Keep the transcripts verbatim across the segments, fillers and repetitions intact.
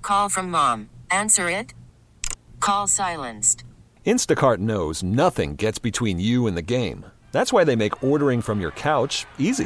Call from mom. Answer it. Call silenced. Instacart knows nothing gets between you and the game. That's why they make ordering from your couch easy.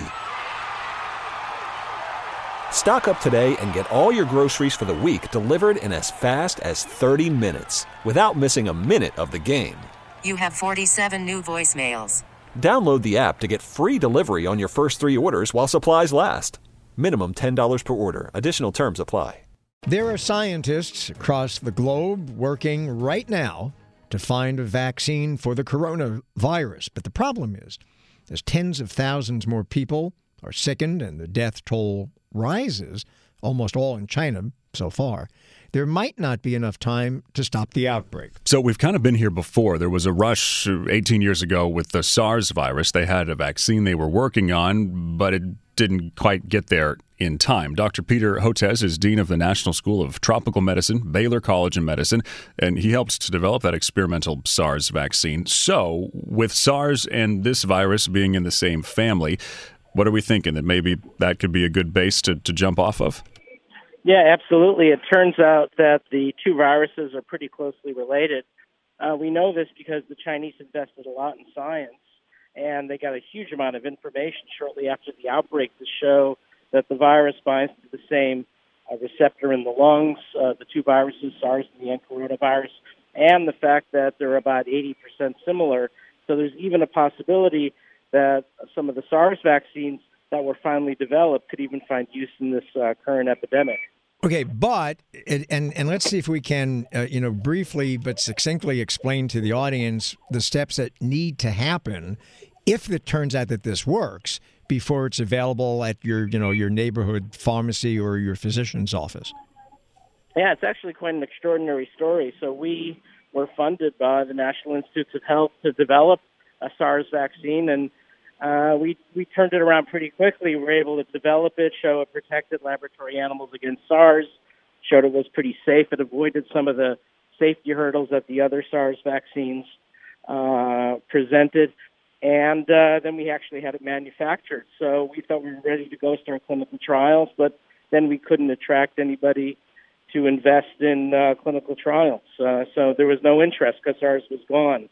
Stock up today and get all your groceries for the week delivered in as fast as thirty minutes without missing a minute of the game. You have forty-seven new voicemails. Download the app to get free delivery on your first three orders while supplies last. Minimum ten dollars per order. Additional terms apply. There are scientists across the globe working right now to find a vaccine for the coronavirus. But the problem is, as tens of thousands more people are sickened and the death toll rises, almost all in China so far, there might not be enough time to stop the outbreak. So we've kind of been here before. There was a rush eighteen years ago with the SARS virus. They had a vaccine they were working on, but it didn't quite get there in time. Doctor Peter Hotez is Dean of the National School of Tropical Medicine, Baylor College of Medicine, and he helped to develop that experimental SARS vaccine. So with SARS and this virus being in the same family, what are we thinking? That maybe that could be a good base to, to jump off of? Yeah, absolutely. It turns out that the two viruses are pretty closely related. Uh, we know this because the Chinese invested a lot in science, and they got a huge amount of information shortly after the outbreak to show that the virus binds to the same uh, receptor in the lungs, uh, the two viruses, SARS and the coronavirus, and the fact that they're about eighty percent similar. So there's even a possibility that some of the SARS vaccines that were finally developed could even find use in this uh, current epidemic. Okay, but, and and let's see if we can, uh, you know, briefly but succinctly explain to the audience the steps that need to happen if it turns out that this works before it's available at your, you know, your neighborhood pharmacy or your physician's office. Yeah, it's actually quite an extraordinary story. So we were funded by the National Institutes of Health to develop a SARS vaccine, and Uh, we we turned it around pretty quickly. We were able to develop it, show it protected laboratory animals against SARS, showed it was pretty safe. It avoided some of the safety hurdles that the other SARS vaccines uh, presented. And uh, then we actually had it manufactured. So we thought we were ready to go start clinical trials, but then we couldn't attract anybody to invest in uh, clinical trials. Uh, so there was no interest because SARS was gone.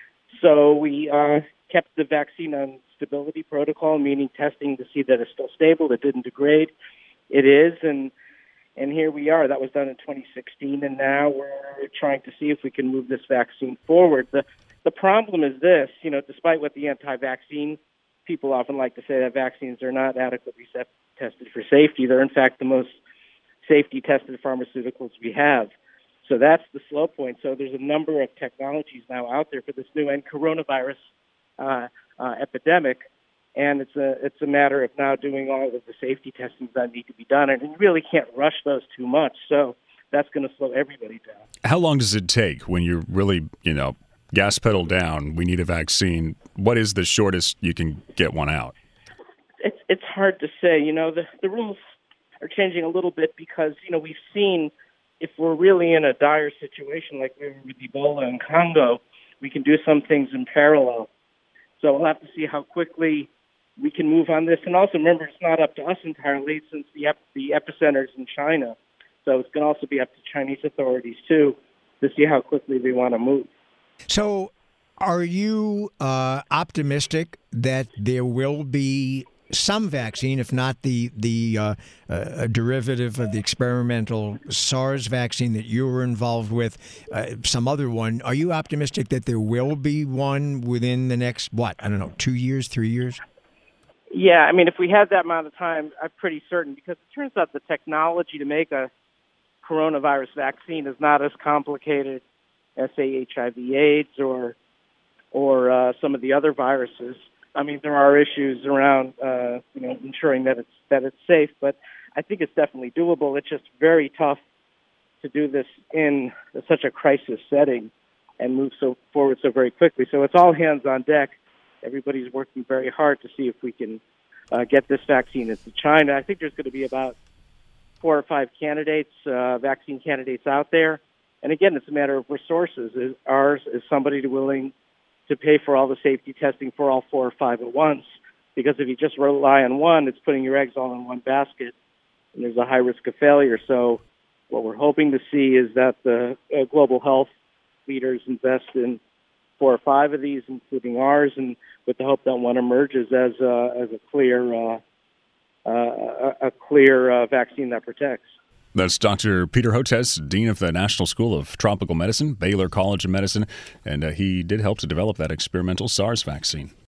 So we uh, kept the vaccine on stability protocol, meaning testing to see that it's still stable, it didn't degrade. It is, and and here we are. That was done in twenty sixteen, and now we're trying to see if we can move this vaccine forward. The the problem is this, you know, despite what the anti-vaccine people often like to say that vaccines are not adequately tested for safety, they're in fact the most safety-tested pharmaceuticals we have. So that's the slow point. So there's a number of technologies now out there for this new and coronavirus uh, uh, epidemic, and it's a it's a matter of now doing all of the safety testing that need to be done, and you really can't rush those too much. So that's going to slow everybody down. How long does it take when you're really, you know, gas pedal down, we need a vaccine? What is the shortest you can get one out? It's it's hard to say. You know, the the rules are changing a little bit because, you know, we've seen if we're really in a dire situation like we were with Ebola in Congo, we can do some things in parallel. So we'll have to see how quickly we can move on this. And also remember, it's not up to us entirely since the ep- the epicenter is in China. So it's going to also be up to Chinese authorities, too, to see how quickly they want to move. So are you uh, optimistic that there will be some vaccine, if not the the uh, uh, derivative of the experimental SARS vaccine that you were involved with, uh, some other one? Are you optimistic that there will be one within the next, what, I don't know, two years, three years? Yeah, I mean, if we had that amount of time, I'm pretty certain, because it turns out the technology to make a coronavirus vaccine is not as complicated as, say, H I V AIDS or or uh, some of the other viruses. I mean, there are issues around, uh, you know, ensuring that it's that it's safe, but I think it's definitely doable. It's just very tough to do this in such a crisis setting and move so forward so very quickly. So it's all hands on deck. Everybody's working very hard to see if we can uh, get this vaccine into China. I think there's going to be about four or five candidates, uh, vaccine candidates out there. And again, it's a matter of resources. Is ours is somebody willing to pay for all the safety testing for all four or five at once, because if you just rely on one, it's putting your eggs all in one basket, and there's a high risk of failure. So what we're hoping to see is that the uh, global health leaders invest in four or five of these, including ours, and with the hope that one emerges as a, as a clear uh, uh, a, a clear uh, vaccine that protects. That's Doctor Peter Hotez, Dean of the National School of Tropical Medicine, Baylor College of Medicine, and uh, he did help to develop that experimental SARS vaccine.